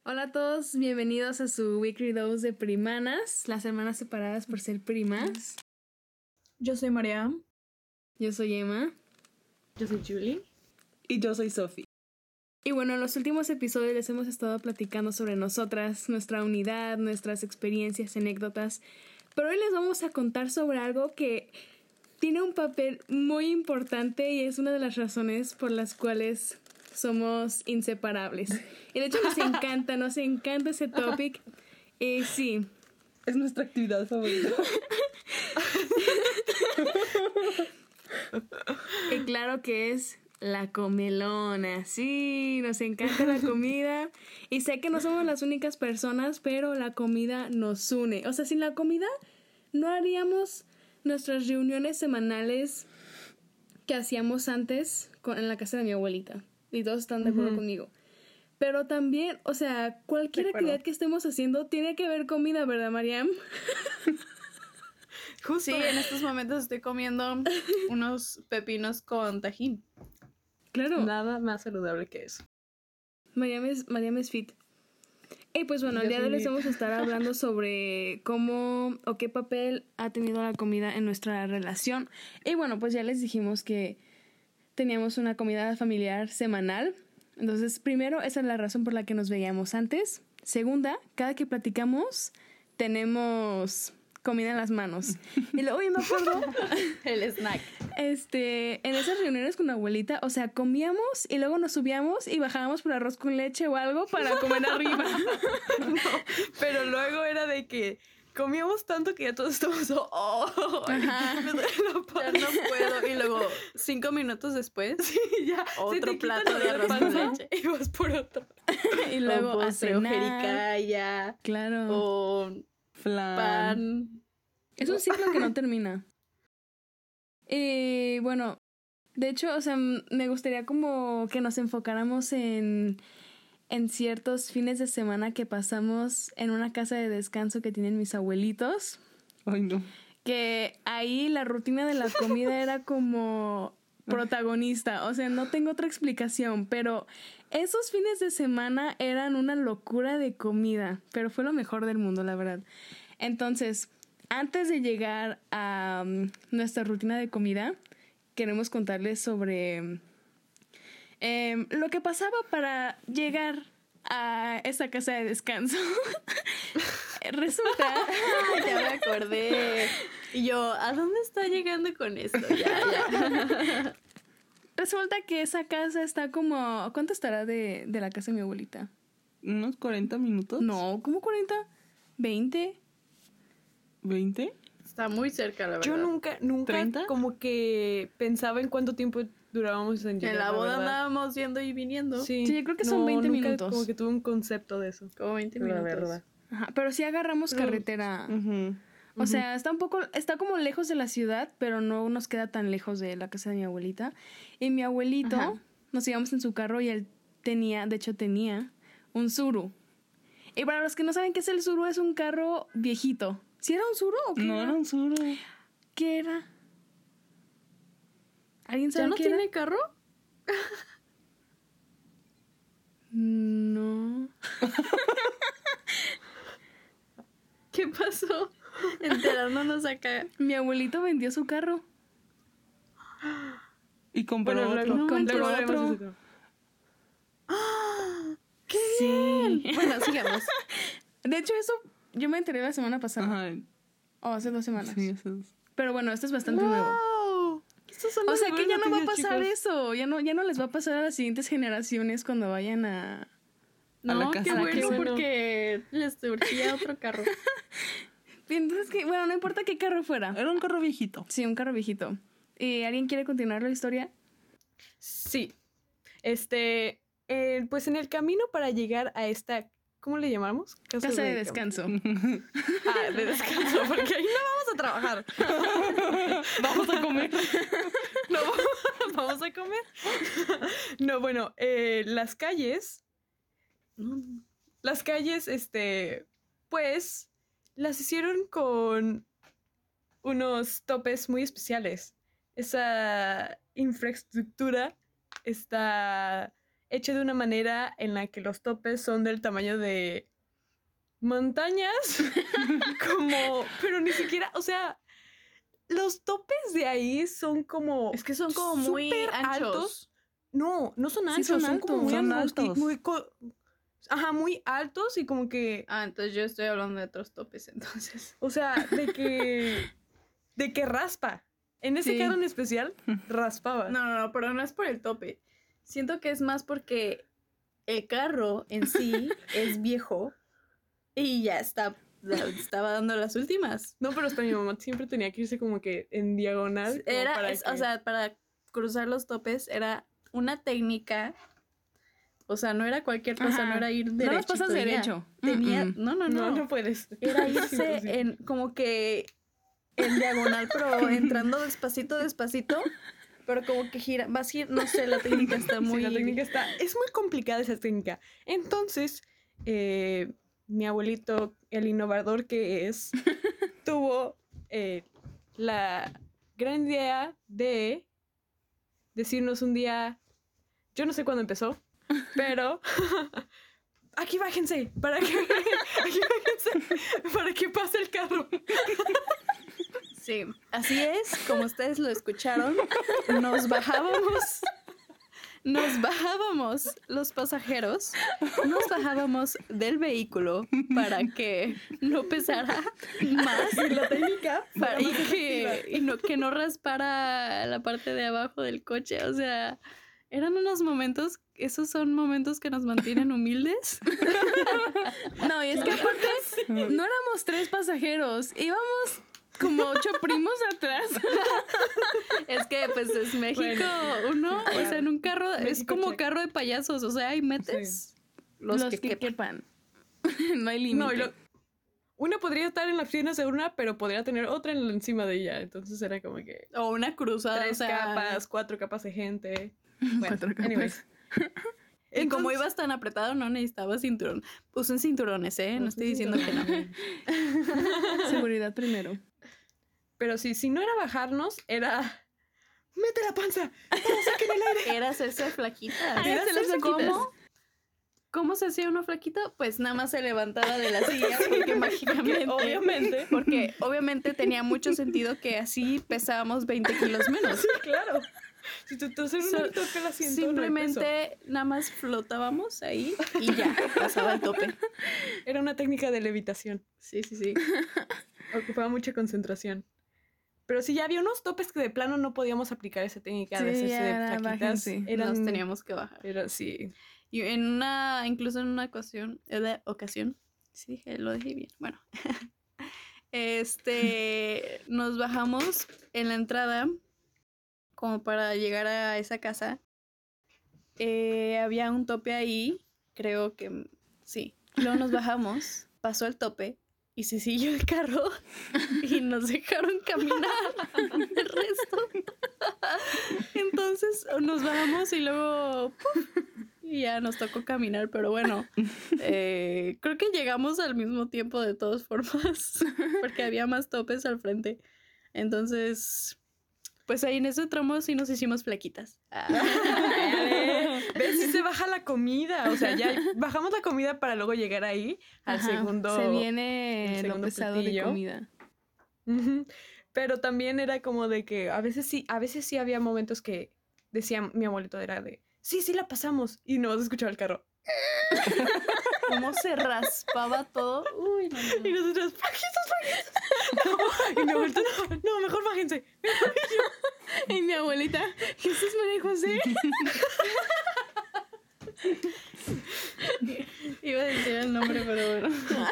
Hola a todos, bienvenidos a su Weekly Dose de Primanas, las hermanas separadas por ser primas. Yo soy María. Yo soy Emma. Yo soy Julie. Y yo soy Sophie. Y bueno, en los últimos episodios les hemos estado platicando sobre nosotras, nuestra unidad, nuestras experiencias, anécdotas. Pero hoy les vamos a contar sobre algo que tiene un papel muy importante y es una de las razones por las cuales somos inseparables. Y de hecho nos encanta ese topic. Sí. Es nuestra actividad favorita. Y claro que es la comelona. Sí, nos encanta la comida. Y sé que no somos las únicas personas, pero la comida nos une. O sea, sin la comida no haríamos nuestras reuniones semanales que hacíamos antes en la casa de mi abuelita. Y todos están de acuerdo conmigo. Pero también, o sea, cualquier actividad que estemos haciendo tiene que haber comida, ¿verdad, Mariam? Justo. Sí, en estos momentos estoy comiendo unos pepinos con tajín. Claro. Nada más saludable que eso. Mariam es fit. Y pues bueno, el día de hoy les vamos a estar hablando sobre cómo o qué papel ha tenido la comida en nuestra relación. Y bueno, pues ya les dijimos que teníamos una comida familiar semanal. Entonces, primero, esa es la razón por la que nos veíamos antes. Segunda, cada que platicamos, tenemos comida en las manos. Y luego yo me acuerdo... El snack. En esas reuniones con la abuelita, o sea, comíamos y luego nos subíamos y bajábamos por arroz con leche o algo para comer arriba. No, pero luego era de que comíamos tanto que ya todos estamos ya no puedo. Y luego 5 minutos después ya otro plato de arroz con leche y vas por otro. Y luego o postre, o jericaya. Claro. O flan. Pan. Es un ciclo que no termina. Y bueno, de hecho, o sea, me gustaría como que nos enfocáramos en ciertos fines de semana que pasamos en una casa de descanso que tienen mis abuelitos. Ay, no. Que ahí la rutina de la comida era como protagonista. O sea, no tengo otra explicación, pero esos fines de semana eran una locura de comida. Pero fue lo mejor del mundo, la verdad. Entonces, antes de llegar a nuestra rutina de comida, queremos contarles sobre lo que pasaba para llegar a esa casa de descanso. Resulta... Ya me acordé. Y yo, ¿a dónde está llegando con esto? Ya. Resulta que esa casa está como... ¿Cuánto estará de la casa de mi abuelita? ¿Unos 40 minutos? No, ¿cómo 40? ¿20? ¿20? Está muy cerca, la verdad. Yo nunca ¿30? como que pensaba en cuánto tiempo durábamos en llegar. En la boda andábamos yendo y viniendo. Sí, yo creo que son 20 nunca minutos. Como que tuve un concepto de eso. Como 20 minutos. La verdad. Ajá, pero sí agarramos carretera. O sea, está como lejos de la ciudad, pero no nos queda tan lejos de la casa de mi abuelita. Y mi abuelito, nos íbamos en su carro y él tenía un Tsuru. Y para los que no saben qué es el Tsuru, es un carro viejito. ¿Sí era un Tsuru o qué? No era un Tsuru. ¿Qué era? ¿Alguien sabe ¿Ya no qué tiene era? carro? No. ¿Qué pasó? Enterándonos acá. Mi abuelito vendió su carro. Y compró Bueno, otro. compró Luego otro. haremos ese. ¡Qué Sí. bien! Bueno, sigamos. De hecho, eso yo me enteré la semana pasada. Ajá. O hace 2 semanas. Sí, eso es. Pero bueno, esto es bastante nuevo. ¡Wow! Estos son O los sea que ya no va a noticias, pasar chicos. eso. Ya no les va a pasar a las siguientes generaciones cuando vayan a... A la No, casa. qué A la bueno, casa. porque les surgía otro carro. Entonces, bueno, no importa qué carro fuera. Era un carro viejito. Sí, un carro viejito. ¿Alguien quiere continuar la historia? Sí. Pues en el camino para llegar a esta, ¿cómo le llamamos? Casa de descanso. De descanso, porque ahí no vamos a trabajar. Vamos a comer. No, vamos a comer. No, bueno, las calles, pues, las hicieron con unos topes muy especiales. Esa infraestructura está hecha de una manera en la que los topes son del tamaño de montañas, pero ni siquiera, o sea, los topes de ahí son como... Es que son como muy súper anchos. altos. No son anchos, son son como muy son altos. altos. Muy altos y como que... Entonces yo estoy hablando de otros topes, entonces. O sea, de que raspa. En ese Sí. carro en especial, raspaba. No, pero no es por el tope. Siento que es más porque el carro en sí es viejo y ya estaba dando las últimas. No, pero hasta mi mamá siempre tenía que irse como que en diagonal. O sea, para cruzar los topes era una técnica. O sea, no era cualquier cosa, Ajá. no era ir No derecho. los pasas derecho. Tenía, Mm-mm. no puedes. Era Es irse imposible. en como que en diagonal, pero entrando despacito, pero como que gira, vas a ir, no sé, la técnica está Sí, muy... la técnica es muy complicada esa técnica. Entonces, mi abuelito, el innovador que es, tuvo la gran idea de decirnos un día, yo no sé cuándo empezó, pero aquí bájense, para que pase el carro. Sí, así es, como ustedes lo escucharon, nos bajábamos los pasajeros, nos bajábamos del vehículo para que no pesara más La técnica que no raspara la parte de abajo del coche, o sea, eran unos momentos, esos son momentos que nos mantienen humildes. No, y es que aparte no éramos 3 pasajeros, íbamos como 8 primos atrás. Es que pues es México, uno, o sea, en un carro es México como check. carro de payasos, o sea, ahí metes los que quepan. No hay límite. No, una podría estar en las piernas de una, pero podría tener otra encima de ella. Entonces era como que O una cruzada, 3 o sea, capas, 4 capas de gente. Bueno, 4 capas. anyways. Y como Entonces- ibas tan apretado, no necesitaba cinturón. Usen cinturones, no estoy diciendo que no. Seguridad primero. Pero sí, si no era bajarnos, era... ¡Mete la panza! ¡Vamos, saquen el aire! Era hacerse flaquita. Era hacerse flaquitas. ¿Cómo se hacía uno flaquito? Pues nada más se levantaba de la silla, porque mágicamente. Obviamente. Porque obviamente tenía mucho sentido que así pesábamos 20 kilos menos. Sí, claro. Si tu trasero no le toca el asiento, no hay Simplemente nada más flotábamos ahí y ya, pasaba el tope. peso. Era una técnica de levitación. Sí. Ocupaba mucha concentración. Pero sí, ya había unos topes que de plano no podíamos aplicar esa técnica de Sí, hacerse de ya, flaquitas. bájense. Nos teníamos que bajar. Pero sí. Y incluso en una ocasión, sí, lo dije bien, bueno, nos bajamos en la entrada como para llegar a esa casa. Había un tope ahí, creo que sí. Luego nos bajamos, pasó el tope y se siguió el carro y nos dejaron caminar el resto. Entonces nos bajamos y luego ¡puf! Y ya nos tocó caminar, pero bueno, creo que llegamos al mismo tiempo de todas formas, porque había más topes al frente. Entonces, pues ahí en ese tramo sí nos hicimos flaquitas. ¿Ves? Sí se baja la comida. O sea, ya bajamos la comida para luego llegar ahí al Ajá, segundo. Se viene el lo segundo pesado platillo. de comida. Ujú. Pero también era como de que a veces sí había momentos que decía mi abuelito, era de, sí la pasamos. Y no se escuchaba el carro. Cómo se raspaba todo. Uy, no. Y nosotros, ¡fajitos! No. Y mi abuelito, no, mejor bájense. Y mi abuelita, Jesús María y José. Iba a decir el nombre, pero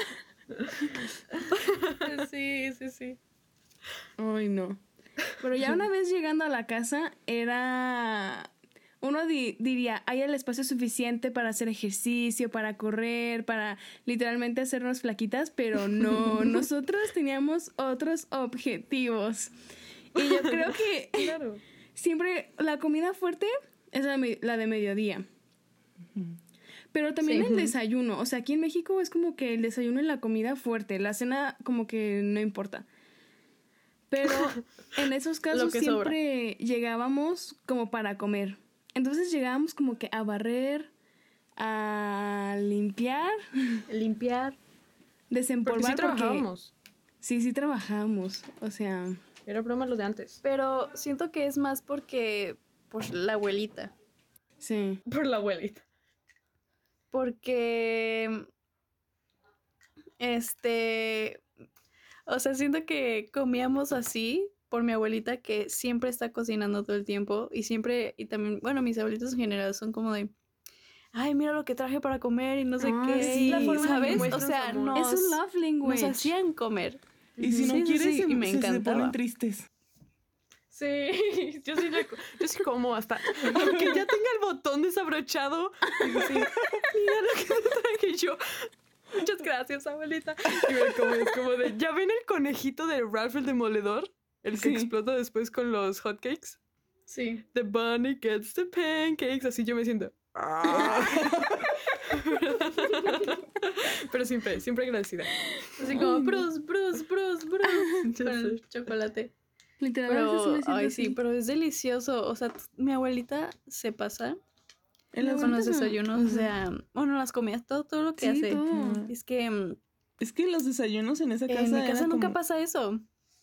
bueno. Sí. Ay, no. Pero ya una vez llegando a la casa, era... Uno diría, hay el espacio suficiente para hacer ejercicio, para correr, para literalmente hacernos flaquitas, pero no, nosotros teníamos otros objetivos. Y yo creo que Claro. siempre la comida fuerte es la de mediodía. Pero también el desayuno. O sea, aquí en México es como que el desayuno y la comida fuerte. La cena como que no importa. Pero en esos casos que siempre llegábamos como para comer. Entonces llegábamos como que a barrer, a limpiar, desempolvar. Porque sí trabajábamos. Sí trabajábamos. O sea... Era broma lo de antes. Pero siento que es más porque... Por la abuelita. Sí. Por la abuelita. Porque... O sea, siento que comíamos así por mi abuelita que siempre está cocinando todo el tiempo y siempre, y también, bueno, mis abuelitos en general son como de, ay, mira lo que traje para comer y no sé qué, sí, y, la forma en que ¿sabes? O muestran sea, su amor. nos, Es un love language. nos hacían comer. Y si no Sí, quieres, sí, y me se encantaba. ponen tristes. Sí, yo sí como hasta, aunque ya tenga el botón desabrochado, digo, sí, mira lo que te traje yo. Muchas gracias, abuelita. Y es como de, ¿ya ven el conejito de Ralph el Demoledor? El que Sí. explota después con los hotcakes. Sí. The bunny gets the pancakes. Así yo me siento. "Ah". Pero siempre agradecida. Así como, Bruce. Ya Con el sé. chocolate. Literalmente sí Pero, me siento ay, así. sí, pero es delicioso. O sea, mi abuelita se pasa En las con los abuelitas no. desayunos. O sea, bueno, las comidas, todo lo que Sí, hace. todo. Es que Es que los desayunos en esa casa en mi era casa nunca como- pasa eso.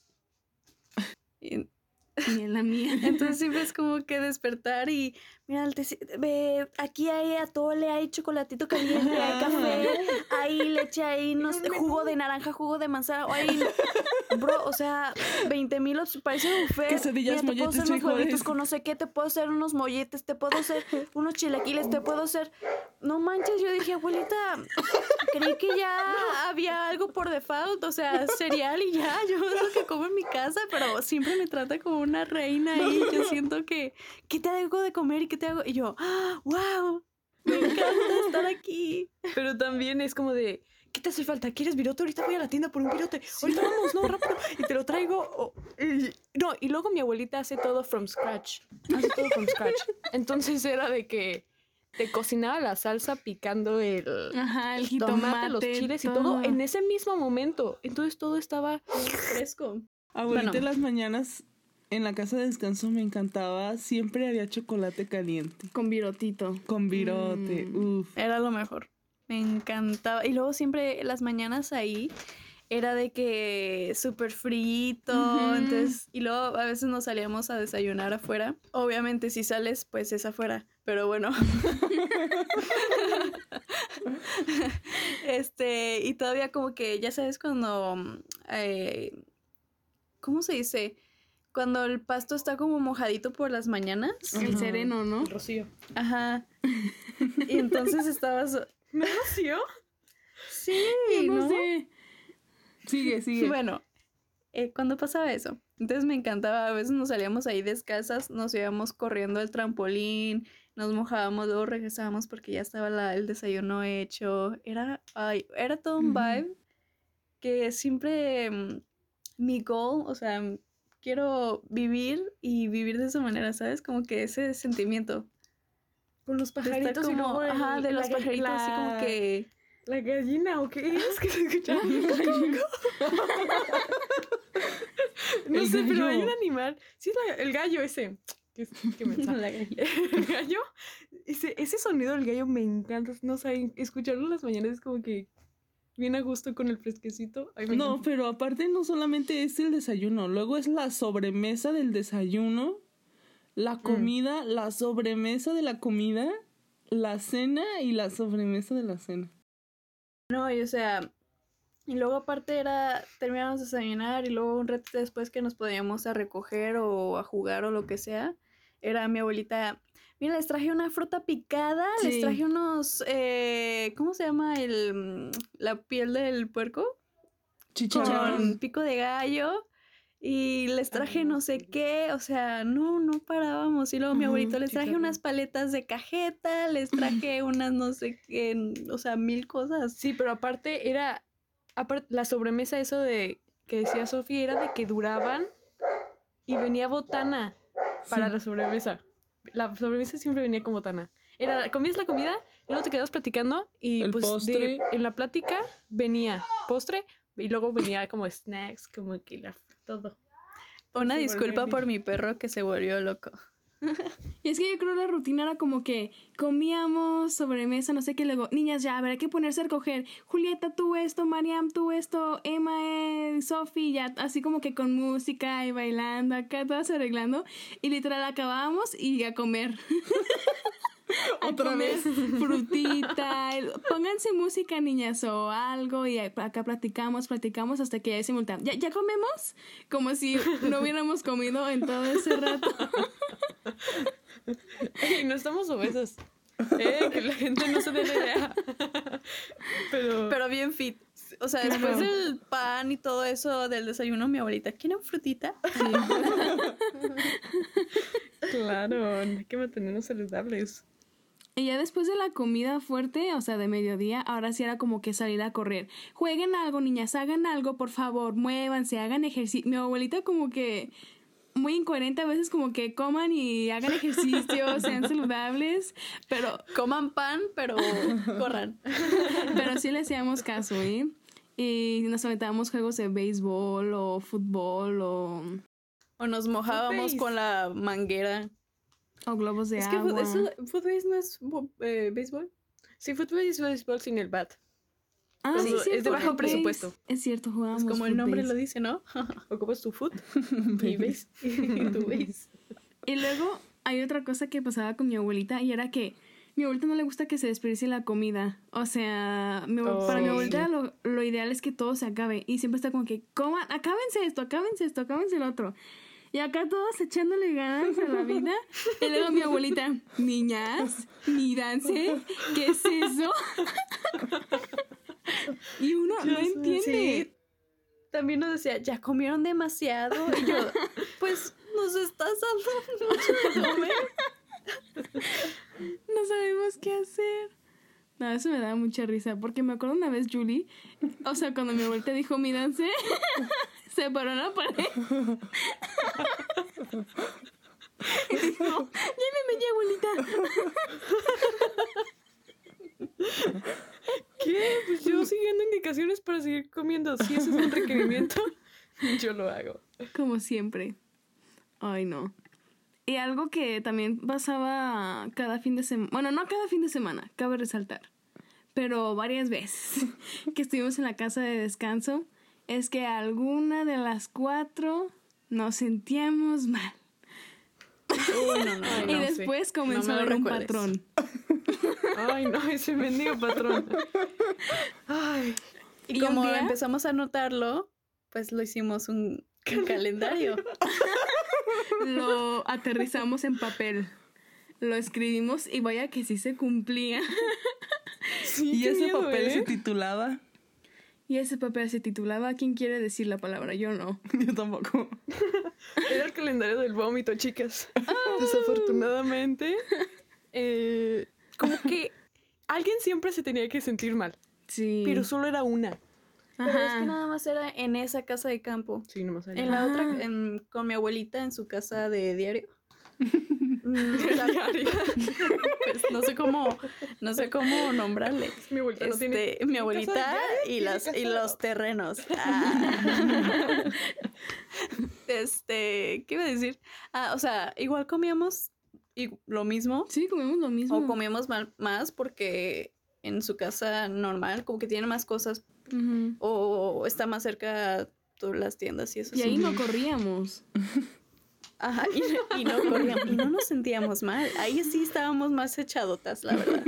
Y Ni en la mía. entonces siempre es como que despertar y mira, ve, aquí hay atole, hay chocolatito caliente, hay café, hay leche, hay no sé, jugo de naranja, jugo de manzana, hay bro, o sea, 20,000 parece un buffet. Quesadillas, Mira, te puedo molletes, hacer unos huevitos frijoles. con no sé qué, te puedo hacer unos molletes, te puedo hacer unos chilaquiles, te puedo hacer. No manches, yo dije, abuelita, creí que ya había algo por default, o sea, cereal y ya, yo es lo que como en mi casa, pero siempre me trata como una reina y yo siento que, ¿qué te hago de comer y qué te hago? Y yo, ¡ah, wow! Me encanta estar aquí. Pero también es como de, ¿qué te hace falta? ¿Quieres virote? Ahorita voy a la tienda por un virote. Ahorita vamos, no, rápido. Y te lo traigo. No, y luego mi abuelita hace todo from scratch. Hace todo from scratch. Entonces era de que te cocinaba la salsa picando el Ajá, el tomate, jitomate, los chiles y todo en ese mismo momento. Entonces todo estaba Fresco. Abuelita, Bueno. en las mañanas en la casa de descanso me encantaba. Siempre había chocolate caliente. Con virotito. Con virote. Uf. Era lo mejor. Me encantaba. Y luego siempre las mañanas ahí era de que súper frito. Ujú. Entonces, y luego a veces nos salíamos a desayunar afuera. Obviamente si sales, pues es afuera. Pero bueno. Y todavía como que, ya sabes, cuando ¿cómo se dice? Cuando el pasto está como mojadito por las mañanas. El Ajá. sereno, ¿no? rocío. Ajá. Y entonces estabas... ¿Me roció? Sí, No ¿no? sé. Sigue. Bueno, cuando pasaba eso, entonces me encantaba, a veces nos salíamos ahí descalzas, nos íbamos corriendo al trampolín, nos mojábamos, luego regresábamos porque ya estaba el desayuno hecho. Era todo un Ujú. vibe que siempre mi goal, o sea, quiero vivir y vivir de esa manera, ¿sabes? Como que ese sentimiento. Con los De estar pajaritos y como, luego ajá, de los la- pajaritos, así como la- que... ¿La gallina o qué es que se escucha? No El sé, pero hay gallo. un animal. Sí, es el gallo ese. ¿Qué mensaje? La gallina. El gallo, ese sonido del gallo me encanta. No saben, escucharlo en las mañanas es como que bien a gusto con el fresquecito. Ay, me No, encanta. pero aparte no solamente es el desayuno, luego es la sobremesa del desayuno, la comida, la sobremesa de la comida, la cena y la sobremesa de la cena. No, y o sea, y luego aparte terminábamos de desayunar y luego un rato después que nos podíamos a recoger o a jugar o lo que sea, era mi abuelita, mira, les traje una fruta picada, les Sí. traje unos, ¿cómo se llama la piel del puerco? Chicharrón. Con pico de gallo. Y les traje no sé qué, o sea, no parábamos. Y luego mi Ujú, abuelito les traje chicharrón. unas paletas de cajeta, les traje unas no sé qué, o sea, 1000 cosas. Sí, pero aparte la sobremesa, eso de que decía Sofía, era de que duraban y venía botana para Sí. la sobremesa. La sobremesa siempre venía con botana. Comías la comida y luego te quedabas platicando y El pues postre. en la plática venía postre y luego venía como snacks, como que todo. Una Se disculpa volvió por mi perro que se volvió loco. Y es que yo creo la rutina era como que comíamos sobremesa, no sé qué, luego, niñas, ya, a ver, hay que ponerse a recoger. Julieta, tú esto, Mariam, tú esto, Emma, Sofi, ya, así como que con música y bailando, acá todas arreglando. Y literal acabábamos y a comer. Otra vez. Frutita, pónganse música, niñas, o algo, y acá platicamos hasta que ya es simultáneo. ¿Ya comemos? Como si no hubiéramos comido en todo ese rato. Y no estamos obesos. Que la gente no se dé la idea. Pero bien fit. O sea, después del pan y todo eso del desayuno, mi abuelita, ¿quieren frutita? Sí. Claro, hay que mantenernos saludables. Y ya después de la comida fuerte, o sea, de mediodía, ahora sí era como que salir a correr. Jueguen algo, niñas, hagan algo, por favor, muévanse, hagan ejercicio. Mi abuelita como que muy incoherente a veces, como que coman y hagan ejercicio, sean saludables, pero... Coman pan, pero corran. Pero sí le hacíamos caso, ¿eh? Y nos aventábamos juegos de béisbol o fútbol o nos mojábamos con la manguera. O globos de agua. Es que fútbol no es béisbol. Sí, fútbol es béisbol sin el bat. Ah, sí, es de bajo presupuesto. Es cierto, jugábamos. Es como el nombre lo dice, ¿no? Ocupas tu foot y ves. Y tú ves. Y luego hay otra cosa que pasaba con mi abuelita y era que mi abuelita no le gusta que se desperdicie la comida. O sea, para mi abuelita lo ideal es que todo se acabe. Y siempre está como que, coman, acábense esto, acábense el otro. Y acá todos echándole ganas a la vida. Y luego mi abuelita, niñas, mídanse, ¿qué es eso? Y uno no entiende. Sí. También nos decía, ya comieron demasiado. Y yo, pues, nos estás dando mucho de comer. No sabemos qué hacer. No, eso me da mucha risa. Porque me acuerdo una vez, Julie, o sea, cuando mi abuelita dijo, mídanse, se paró en la pared. Y dijo, lléveme ya, abuelita. ¿Qué? Pues yo siguiendo indicaciones para seguir comiendo. Si ese es un requerimiento, yo lo hago. Como siempre. Ay, no. Y algo que también pasaba cada fin de semana. Bueno, no cada fin de semana, cabe resaltar. Pero varias veces que estuvimos en la casa de descanso, es que alguna de las 4 nos sentíamos mal. No, y después comenzó a haber un patrón. Ay, no, ese mendigo patrón. Ay. Y como empezamos a notarlo, pues lo hicimos un calendario. Lo aterrizamos en papel. Lo escribimos y vaya que sí se cumplía. Sí, y ese miedo, papel se titulaba. Y ese papel se titulaba ¿Quién quiere decir la palabra? Yo no. Yo tampoco. Era el calendario del vómito, chicas. Desafortunadamente, como que alguien siempre se tenía que sentir mal. Sí. Pero solo era una. Pero es que nada más era en esa casa de campo. Sí, nomás allá. En la otra, con mi abuelita en su casa de diario. Pues no sé cómo nombrarle. Mi abuelita no tiene mi abuelita y los terrenos. ¿Qué iba a decir? O sea, igual comíamos lo mismo. Sí, comíamos lo mismo. O comíamos más porque en su casa normal como que tiene más cosas. O está más cerca todas las tiendas y eso. Y ahí no corríamos. Ajá, y no corríamos, y no nos sentíamos mal. Ahí sí estábamos más echadotas, la verdad.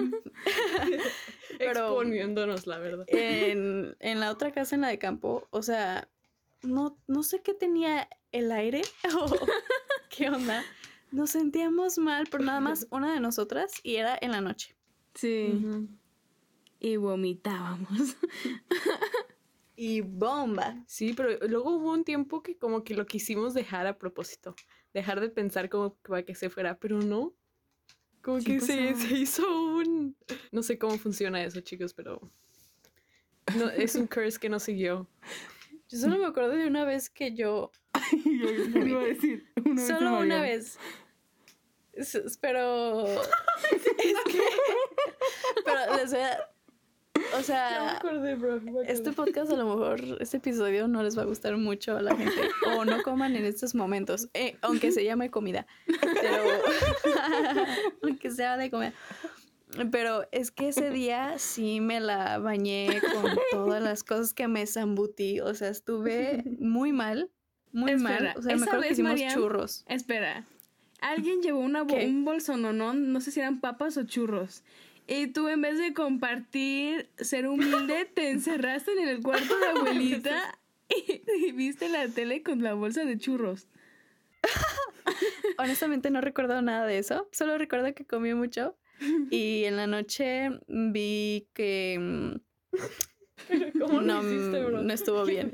Pero exponiéndonos, la verdad. En la otra casa, en la de campo, o sea, no sé qué tenía el aire o qué onda. Nos sentíamos mal, pero nada más una de nosotras, y era en la noche. Sí. Y vomitábamos. Y bomba. Sí, pero luego hubo un tiempo que como que lo quisimos dejar a propósito. Dejar de pensar como para que se fuera, pero no. Como sí que se hizo un... No sé cómo funciona eso, chicos, pero... No, es un curse que no siguió. Yo solo me acuerdo de una vez que yo... Yo iba a decir... Solo una vez. Pero... es que... Pero les voy a... O sea, este podcast a lo mejor, este episodio no les va a gustar mucho a la gente. O no coman en estos momentos, aunque se llame comida. pero aunque sea de comer. Pero es que ese día sí me la bañé con todas las cosas que me zambutí. O sea, estuve muy mal. Muy mal. O sea, me acuerdo que hicimos Mariam, churros. Espera. Alguien llevó un bolsononón, no sé si eran papas o churros. Y tú, en vez de compartir, ser humilde, te encerraste en el cuarto de abuelita y viste la tele con la bolsa de churros. Honestamente no recuerdo nada de eso. Solo recuerdo que comí mucho. Y en la noche vi que ¿Cómo no hiciste, bro? no estuvo bien.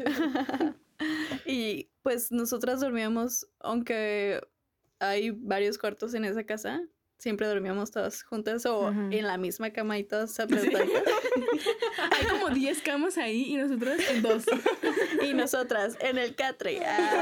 Y pues nosotras dormíamos, aunque hay varios cuartos en esa casa, siempre dormíamos todas juntas o en la misma cama y todas apretadas. Hay como 10 camas ahí y nosotros en 2. Y nosotras en el catre.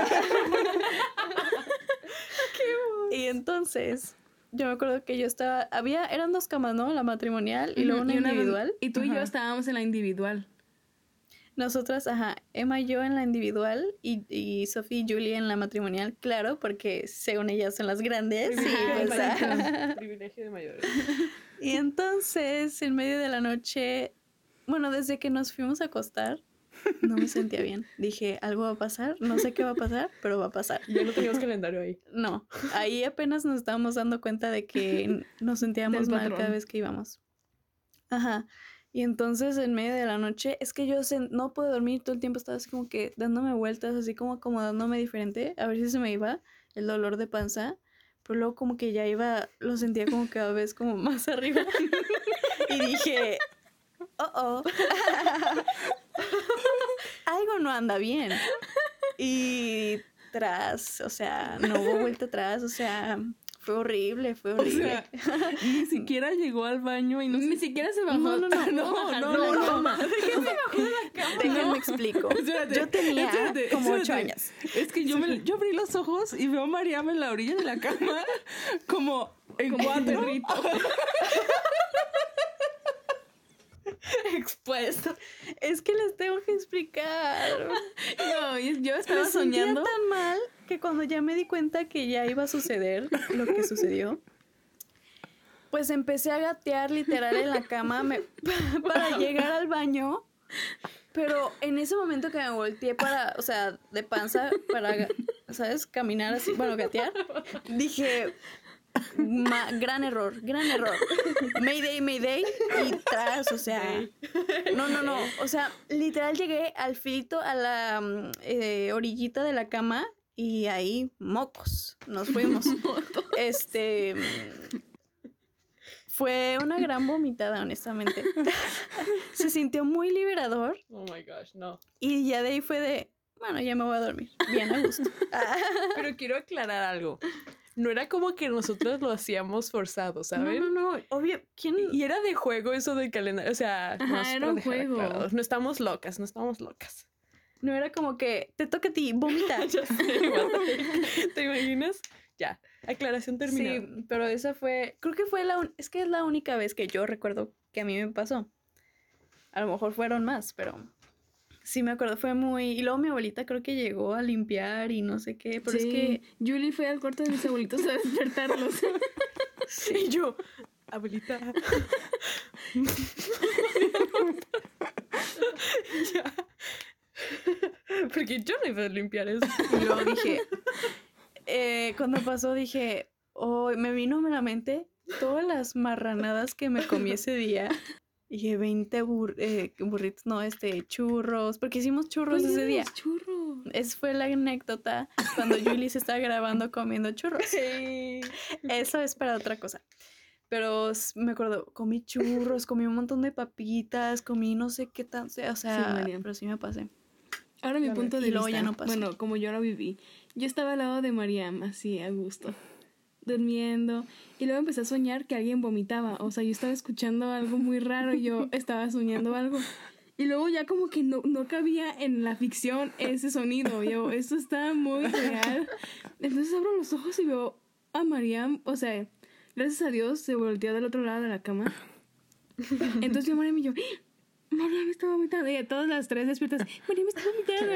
Y entonces yo me acuerdo que yo estaba, eran 2 camas, ¿no? La matrimonial y luego una individual. Y tú y yo estábamos en la individual. Nosotras, Emma y yo en la individual y Sofía y Julie en la matrimonial, claro, porque según ellas son las grandes. Privilegio de mayores. Y entonces, en medio de la noche, bueno, desde que nos fuimos a acostar, no me sentía bien. Dije, algo va a pasar, no sé qué va a pasar, pero va a pasar. Ya no teníamos calendario ahí. No, ahí apenas nos estábamos dando cuenta de que nos sentíamos mal cada vez que íbamos. Ajá. Y entonces en medio de la noche, es que yo no pude dormir, todo el tiempo estaba así como que dándome vueltas, así como acomodándome diferente, a ver si se me iba el dolor de panza, pero luego como que ya iba, lo sentía como cada vez como más arriba. Y dije, algo no anda bien. Y o sea, no hubo vuelta atrás, o sea... Fue horrible. O sea, ni siquiera llegó al baño y ni siquiera se bajó. No. Déjenme explico. Espérate, yo tenía como 8 años. Es que yo abrí los ojos y veo a Mariam en la orilla de la cama como en 4. Expuesto. Es que les tengo que explicar. No, yo estaba me soñando. Me sentía tan mal que cuando ya me di cuenta que ya iba a suceder lo que sucedió, pues empecé a gatear literal en la cama para llegar al baño. Pero en ese momento que me volteé o sea, de panza para, ¿sabes? Caminar así, bueno, gatear, dije... gran error. Mayday y tras, o sea, no, o sea, literal llegué al filito, a la orillita de la cama y ahí mocos, nos fuimos. Fue una gran vomitada, honestamente. Se sintió muy liberador. Oh my gosh, no. Y ya de ahí fue de, bueno, ya me voy a dormir, bien a gusto. Pero quiero aclarar algo. No era como que nosotros lo hacíamos forzado, ¿saben? No, obvio. ¿Quién? Y era de juego eso del calendario, o sea... Era un juego. No estamos locas. No era como que te toca a ti, vomita. Ya sé, ¿te imaginas? Ya, aclaración terminada. Sí, pero esa fue... Creo que fue es que es la única vez que yo recuerdo que a mí me pasó. A lo mejor fueron más, pero... Sí, me acuerdo, fue muy... Y luego mi abuelita creo que llegó a limpiar y no sé qué, pero sí, es que... Julie fue al cuarto de mis abuelitos a despertarlos. Sí, y yo, abuelita... Ya. Porque yo no iba a limpiar eso. Y luego dije... cuando pasó dije... Oh, me vino a la mente todas las marranadas que me comí ese día... Y 20 burritos, no, churros, porque hicimos churros ese día. Churros. Esa fue la anécdota cuando Julie se estaba grabando comiendo churros. Sí. Eso es para otra cosa. Pero me acuerdo, comí churros, comí un montón de papitas, comí no sé qué tan, o sea, Sí, pero sí me pasé. Ahora mi punto de y luego vista, ya no pasó. bueno, como yo lo viví, yo estaba al lado de Mariam, así, a gusto, durmiendo, y luego empecé a soñar que alguien vomitaba, o sea, yo estaba escuchando algo muy raro, yo estaba soñando algo, y luego ya como que no cabía en la ficción ese sonido, yo, esto está muy real, entonces abro los ojos y veo a Mariam, o sea, gracias a Dios se volteó del otro lado de la cama, entonces yo Mariam y yo... Mariam está vomitando. Y a todas las 3 despiertas. Mariam está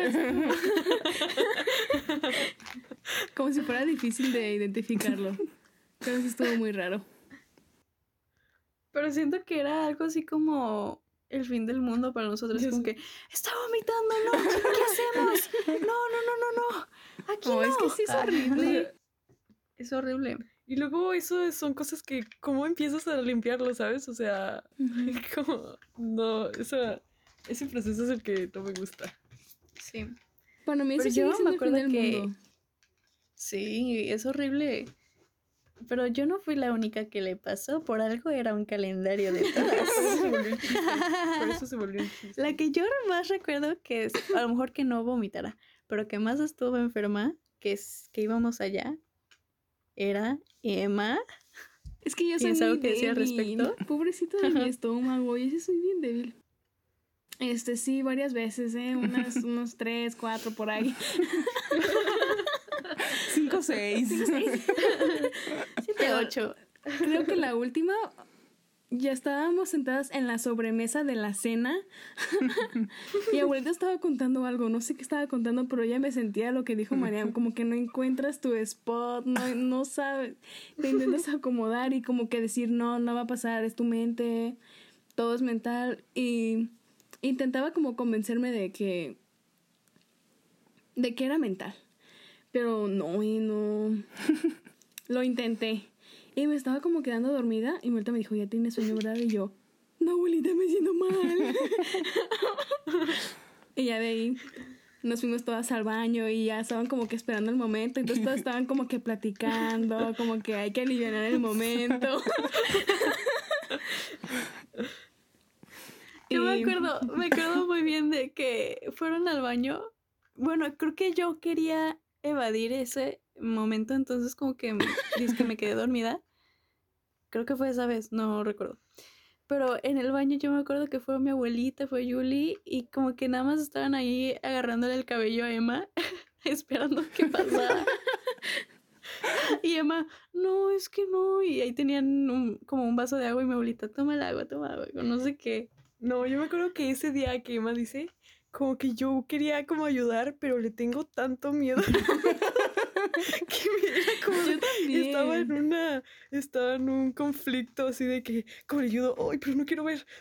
vomitando. Como si fuera difícil de identificarlo. Pero sí estuvo muy raro. Pero siento que era algo así como el fin del mundo para nosotros. Yo Como sé. que, está vomitando, ¿no? ¿Qué hacemos? No. Aquí no. Es que sí es horrible. Es horrible. Y luego eso son cosas que, ¿cómo empiezas a limpiarlo, sabes? O sea, como, no, ese proceso es el que no me gusta. Sí. Para mí eso Pero sigue yo siendo me el fin acuerdo del que... mundo. Sí, es horrible. Pero yo no fui la única que le pasó. Por algo era un calendario de todas. Por eso se volvió un chiste. La que yo más recuerdo que es, a lo mejor que no vomitara, pero que más estuvo enferma, que íbamos allá, era Emma. Es que yo soy ¿Tienes muy algo que decir al débil. respecto? Pobrecito de mi estómago. Yo sí soy bien débil. Sí, varias veces, unos 3, 4 por ahí. 5, 6. 7, 8. Creo que la última ya estábamos sentadas en la sobremesa de la cena. Y abuelita estaba contando algo, no sé qué estaba contando, pero ya me sentía lo que dijo Mariam, como que no encuentras tu spot, no sabes, te intentas acomodar y como que decir no va a pasar, es tu mente, todo es mental, y intentaba como convencerme de que era mental, pero no, lo intenté. Y me estaba como quedando dormida y Marta me dijo, ya tienes sueño, ¿verdad? Y yo, no, abuelita, me siento mal. Y ya de ahí nos fuimos todas al baño y ya estaban como que esperando el momento. Entonces todas estaban como que platicando, como que hay que aliviar el momento. Yo me acuerdo muy bien de que fueron al baño. Bueno, creo que yo quería evadir ese momento, entonces como que dice que me quedé dormida. Creo que fue esa vez, no recuerdo. Pero en el baño yo me acuerdo que fue mi abuelita, fue Julie, y como que nada más estaban ahí agarrándole el cabello a Emma, esperando que pasara. Y Emma, no, es que no. Y ahí tenían como un vaso de agua y mi abuelita, toma el agua, no sé qué. No, yo me acuerdo que ese día que Emma dice, como que yo quería como ayudar, pero le tengo tanto miedo. Que me era como Yo también. estaba en un conflicto así de que, ¿cómo le ayudo? Ay, pero no quiero ver.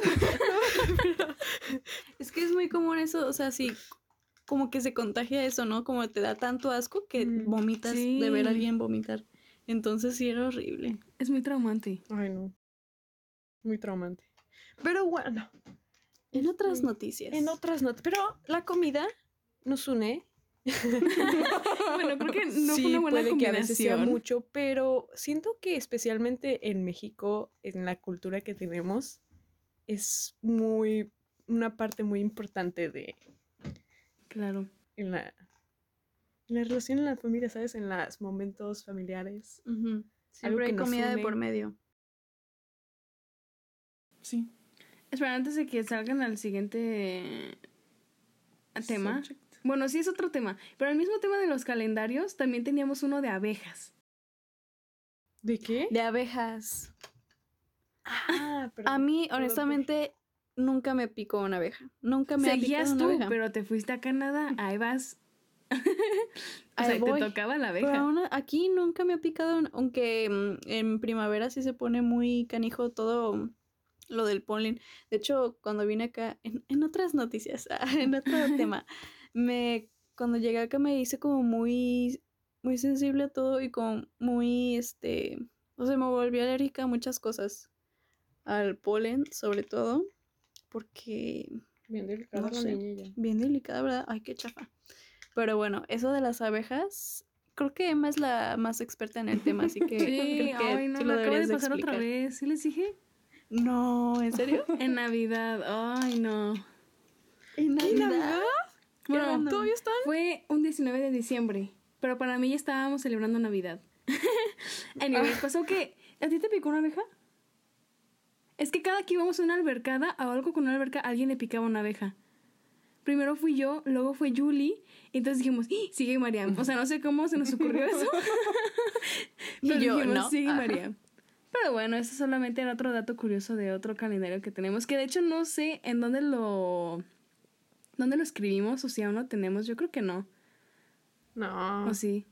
Es que es muy común eso, o sea, sí, como que se contagia eso, ¿no? Como te da tanto asco que vomitas sí. de ver a alguien vomitar. Entonces sí era horrible. Es muy traumante. Ay, no. Muy traumante. Pero bueno. En otras noticias. Pero la comida nos une. Bueno, creo que no Sí, fue una buena puede que a veces sea combinación. mucho, pero siento que especialmente en México, en la cultura que tenemos, es una parte muy importante Claro. en la relación en la familia, ¿sabes? En los momentos familiares. Ujú. Algo Siempre que hay nos comida de une. por medio. Sí. Espera, antes de que salgan al siguiente tema. Subject. Bueno, sí es otro tema. Pero el mismo tema de los calendarios, también teníamos uno de abejas. ¿De qué? De abejas. Ah, A mí, honestamente, nunca me picó una abeja. Nunca me ha picado Seguías una tú, abeja. pero te fuiste a Canadá, ahí vas. O Ahí sea, voy. te tocaba la Pero abeja. aquí nunca me ha picado, aunque en primavera sí se pone muy canijo todo lo del polen. De hecho, cuando vine acá, en otras noticias, en otro tema, cuando llegué acá me hice como muy, muy sensible a todo y como muy, o sea, me volví alérgica a muchas cosas. Al polen, sobre todo, porque, Bien delicada no la sé, niña ya. bien delicada, ¿verdad? Ay, qué chafa. Pero bueno, eso de las abejas, creo que Emma es la más experta en el tema, así que Sí, creo que ay, no, sí me lo acaba de deberías de pasar otra explicar. vez. ¿Sí les dije? No, ¿en serio? En Navidad. Ay, no. ¿En Navidad? Bueno, random. ¿Todavía están? fue un 19 de diciembre, pero para mí ya estábamos celebrando Navidad. Anyway, pasó que... ¿A ti te picó una abeja? Es que cada que íbamos a una albercada o algo con una alberca, a alguien le picaba una abeja. Primero fui yo, luego fue Julie, y entonces dijimos, ¡Ah! Sigue Mariam. O sea, no sé cómo se nos ocurrió eso. Pero Y yo, dijimos, no. sigue Mariam. Pero bueno, eso solamente era otro dato curioso de otro calendario que tenemos, que de hecho no sé en dónde lo escribimos o si aún lo tenemos. Yo creo que no. No. ¿O sí?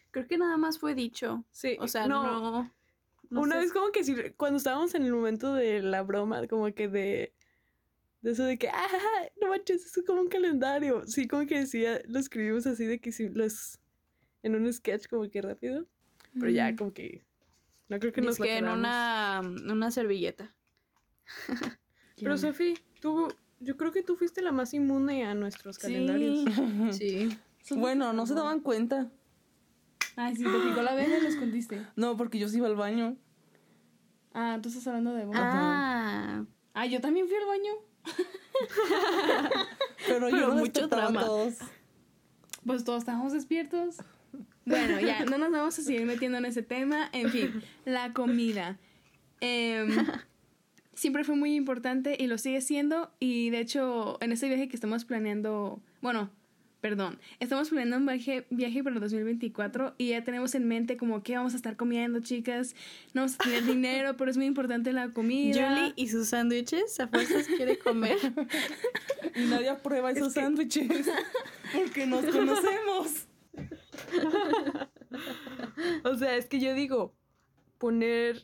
Creo que nada más fue dicho. Sí. O sea, no una sé. vez como que cuando estábamos en el momento de la broma, como que de eso de que, no manches, eso es como un calendario. Sí, como que decía, lo escribimos así de que sí, en un sketch como que rápido. Pero ya como que, no creo que nos lo que en quedamos. una servilleta. Pero Sofi, yo creo que tú fuiste la más inmune a nuestros calendarios. Sí. Bueno, no se daban cuenta. Ay, sí, te picó la vena y lo escondiste. No, porque yo sí iba al baño. Ah, tú estás hablando de vos. Ah. Ah, yo también fui al baño. Pero yo no mucho despertaba a drama. todos. Pues todos estábamos despiertos. Bueno, ya, no nos vamos a seguir metiendo en ese tema. En fin, la comida. Siempre fue muy importante y lo sigue siendo. Y de hecho, en este viaje que estamos planeando... estamos planeando un viaje para el 2024 y ya tenemos en mente como qué vamos a estar comiendo, chicas. No vamos a tener dinero, pero es muy importante la comida. Julie y sus sándwiches a fuerzas quiere comer. Y nadie aprueba esos sándwiches. Porque nos conocemos. O sea, es que yo digo, poner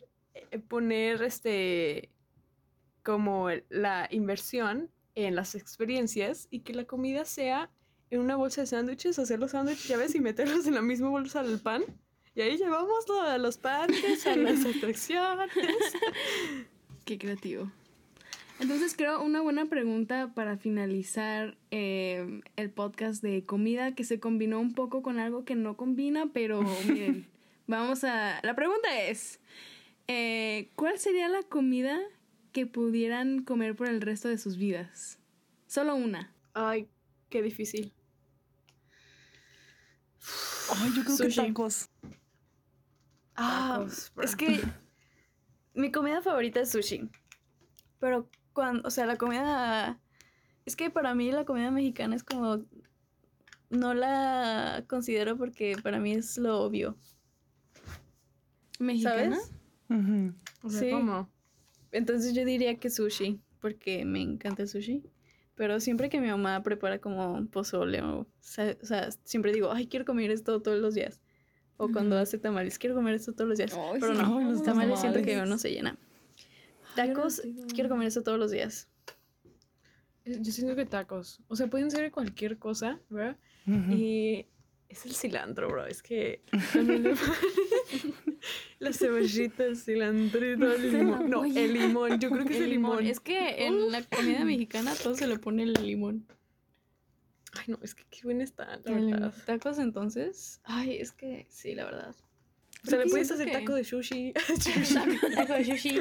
como la inversión en las experiencias y que la comida sea en una bolsa de sándwiches, hacer los sándwiches, ya ves, y meterlos en la misma bolsa del pan. Y ahí llevamos a los parques, a las atracciones. Qué creativo. Entonces creo una buena pregunta para finalizar el podcast de comida que se combinó un poco con algo que no combina, pero miren, la pregunta es, ¿cuál sería la comida que pudieran comer por el resto de sus vidas? Solo una. Ay, qué difícil. Ay, yo creo que Sushi. tacos. Tacos, bro. Es que mi comida favorita es sushi. Pero la comida... Es que para mí la comida mexicana es como... No la considero porque para mí es lo obvio. ¿Mexicana? ¿Sabes? Ujú. O sea, Sí. ¿cómo? Entonces yo diría que sushi, porque me encanta el sushi. Pero siempre que mi mamá prepara como pozole o sea, siempre digo, ay, quiero comer esto todos los días. O cuando hace tamales, quiero comer esto todos los días. Ay, Pero sí, no, ay, los los tamales siento que tamales. uno se llena. Ay, Tacos, yo no digo. quiero comer eso todos los días. Yo siento que tacos. O sea, pueden ser cualquier cosa, ¿verdad? Ujú. Y es el cilantro, bro. Es que también le ponen las cebollitas, cilantrito, el limón. No, el limón. Yo creo que es el limón. Es que en la comida mexicana todo se le pone el limón. Ay, no, es que qué buena está, la En verdad. tacos entonces, ay, es que sí, la verdad. O sea, le Porque puedes siento hacer que- taco de sushi. Taco de sushi.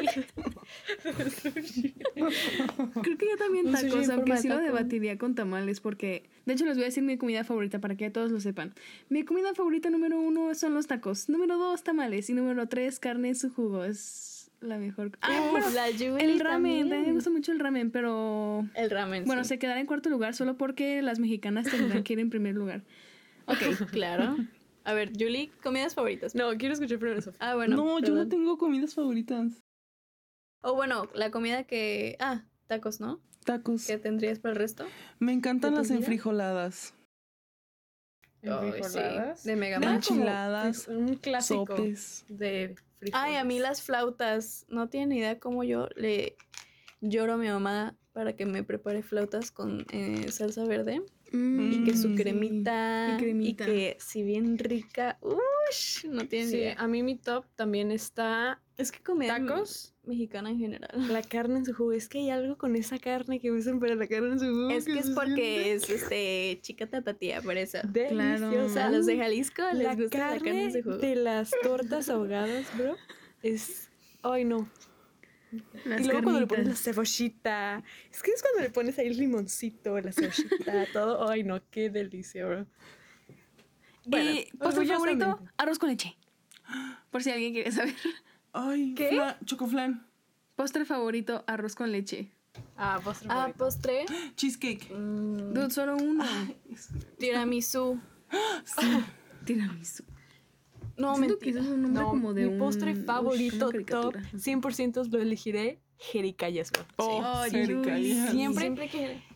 Creo que yo también Un sushi tacos, en aunque forma de sí lo taco. debatiría con tamales, porque de hecho les voy a decir mi comida favorita para que todos lo sepan. Mi comida favorita número 1 son los tacos, número 2 tamales y número 3 carne en su jugo. Es la mejor. Bueno, la Julie el ramen, también me también. gusta mucho el ramen, pero El ramen, bueno, sí. se quedará en cuarto lugar solo porque las mexicanas tendrán que ir en primer lugar. Ok, claro. A ver, Julie, comidas favoritas. No, quiero escuchar primero eso. Ah, bueno. no, yo no perdón. tengo comidas favoritas. O bueno, la comida que... Ah, tacos, ¿no? Tacos. ¿Qué tendrías para el resto? Me encantan ¿De tu las vida? enfrijoladas. Ay, ¿Enfrijoladas? sí, de Mega De Man. enchiladas, Un clásico sopes. de frijoles. Ay, a mí las flautas. No tienen ni idea cómo yo le lloro a mi mamá para que me prepare flautas con salsa verde. Y que su Mm, cremita. Y cremita. Y que si bien rica. Ush, no tienen ni Sí, idea. a mí mi top también está Es que comida tacos, mexicana en general. la carne en su jugo. Es que hay algo con esa carne que usan para la carne en su jugo. Es que es se porque es chica tapatía, por eso. siente deliciosa. O sea, a los de Jalisco la les gusta la carne en carne su jugo. de las tortas ahogadas, bro, es... Ay, no. Las Y luego cuando le pones la carnitas. cebollita. Es que es cuando le pones ahí el limoncito, la cebollita, todo. Ay, no, qué delicia, bro. Bueno, Y postre favorito, orgullosamente. arroz con leche. Por si alguien quiere saber. Ay, ¿Qué? chocoflan. Postre favorito, arroz con leche. Ah, postre Ah, favorito. postre. Cheesecake. Dude, solo uno. Tiramisú. Tiramisú. No, Siento que mentira. eso es un nombre No, como de mi postre un- favorito, una top, caricatura. 100% lo elegiré, jericayas, bro. Oh, Ay, jericayas. Yuri. Siempre, que...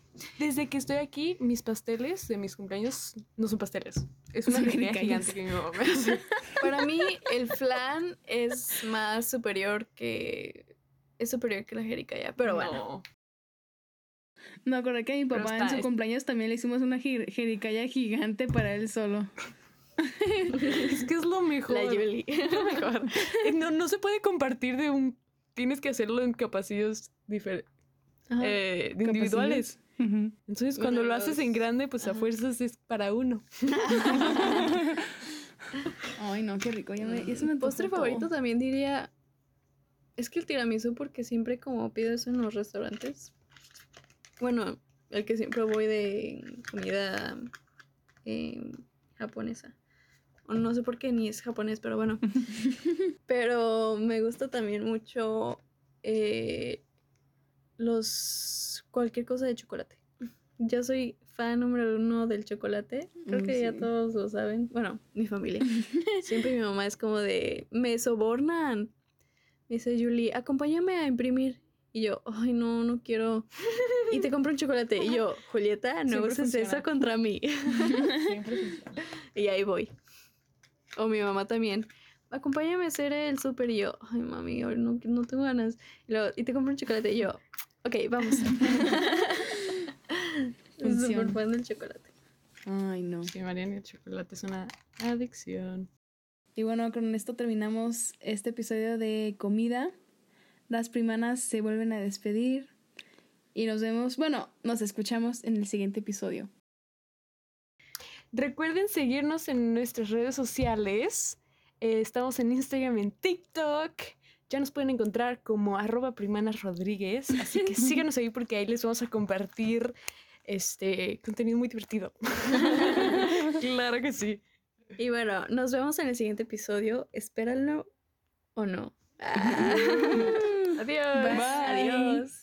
Desde que estoy aquí, mis pasteles de mis cumpleaños no son pasteles. Es una jericaya gigante que mi mamá me hace. Para mí, el flan es más superior que... Es superior que la jericaya, pero bueno. No. Me acuerdo que a mi Pero papá en está- su cumpleaños también le hicimos una jericaya gigante para él solo. Es que es lo mejor. La Yuli. Es lo mejor. No se puede compartir de un... Tienes que hacerlo en capacidades Ajá. individuales. Ujú. Entonces, Bueno, cuando lo haces en los- grande, pues a ajá. fuerzas es para uno. Ay, no, qué rico. Ya me antojó Postre todo. favorito también diría... Es que el tiramisú, porque siempre como pido eso en los restaurantes. Bueno, el que siempre voy de comida japonesa. O no sé por qué ni es japonés, pero bueno. Pero me gusta también mucho cualquier cosa de chocolate. Yo soy fan número 1 del chocolate. Creo que ya Sí. todos lo saben. Bueno, mi familia. Siempre mi mamá es como de, me sobornan. Me dice, Julie, acompáñame a imprimir. Y yo, ay, no, no quiero. Y te compro un chocolate. Y yo, Julieta, no Siempre uses funciona. eso contra mí. Siempre funciona. Y ahí voy. O mi mamá también. Acompáñame a hacer el súper. Y yo, ay, mami, hoy no tengo ganas. Y te compro un chocolate. Y yo, ok, vamos. Funciona. Súper fan del chocolate. Ay, no. Sí, Mariana, el chocolate es una adicción. Y bueno, con esto terminamos este episodio de comida. Las primanas se vuelven a despedir. Y nos vemos, nos escuchamos en el siguiente episodio. Recuerden seguirnos en nuestras redes sociales. Estamos en Instagram, en TikTok. Ya nos pueden encontrar como @primanasrodríguez. Así que síganos ahí porque ahí les vamos a compartir contenido muy divertido. Claro que sí. Y bueno, nos vemos en el siguiente episodio. Espérenlo o no. Adiós. Bye. Adiós.